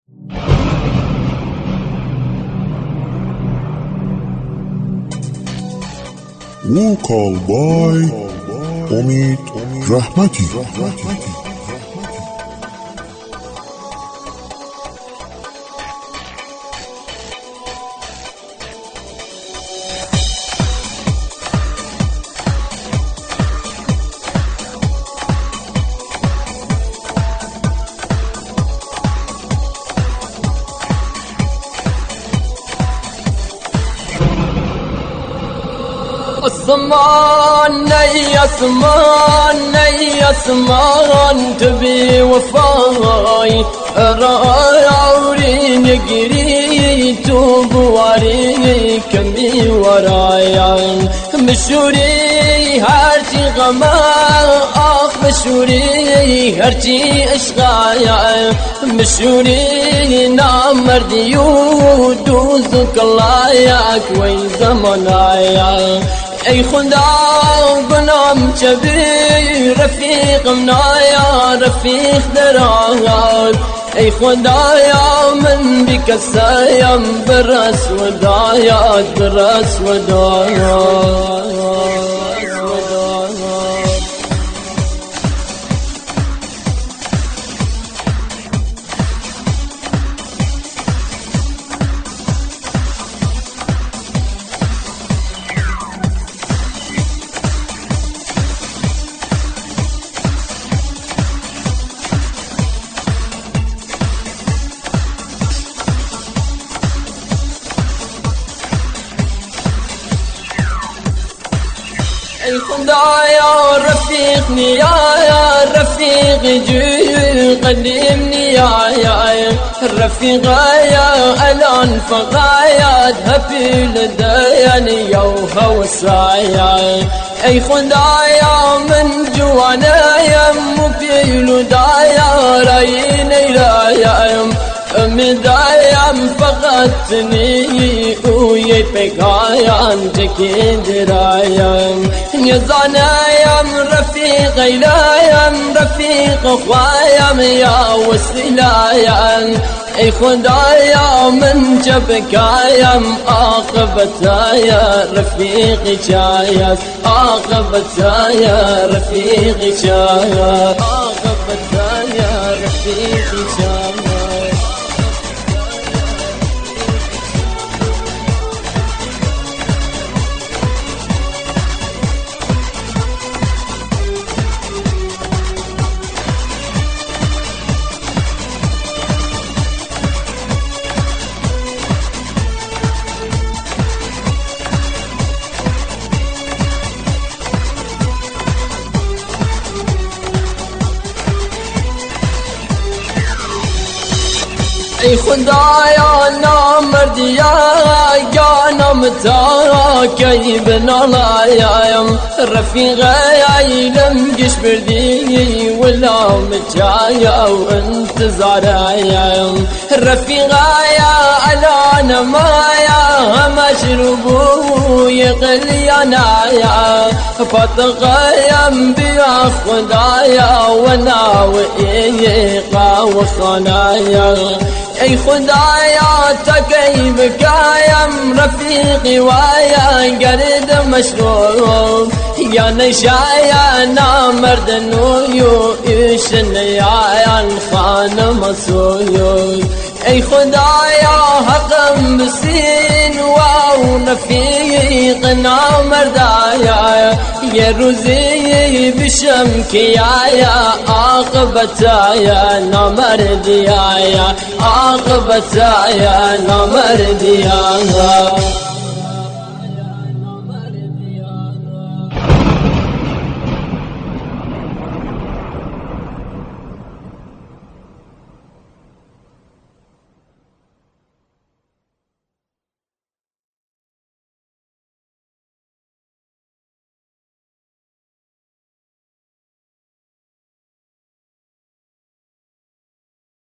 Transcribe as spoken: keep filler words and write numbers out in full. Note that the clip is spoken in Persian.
وکال بای امید رحمتی. أسمان يا أسمان يا أسمان تبي وفاي راعي نقري توب واري كمي ورايا مشوري هرتي غما آخ مشوري هرتي اشغايا مشوري نامردي ودوزك الله يا كوي زمنايا ای خدا گنام چبی رفیق منایا رفیق درآد ای خدایا من بکسایم برس ودایات برس ودایات. ای خدایا رفیقنی یا رفیق جو قدیمنی یا رفیقایا الان فقایات هفیل دیانی یو هوسایا ای خدایا من جوانایم مفیل دایا راینی رایم مدایم فقطنی اوی پکایان تکین درایم نزانایم رفیق ایلایم رفیق خوایم یا وسیلایم ای خدایا من جبکایم عاقبتایا رفیق چایا عاقبتایا رفیق چایا عاقبتایا رفیق چایا. ای خدایا نامردیا جانم تا کی بنالایم رفیقای لم گش بردی ولا مجایا و انتظارایم رفیقای الان مایا مشروبو یقلیانایا فتقایم بیا خدایا و ناوئیقا و خنایا ای خدایا تکی بکایم رفیقی وایا گرد مشروب یا نشایا نامرد نویو ایشن یا خانم سویو ای خدایا حقم بسین واو رفیق نامردایا یه روزی بشم کیایا عاقبتایا نامردیایا عاقبتایا نامردیایا.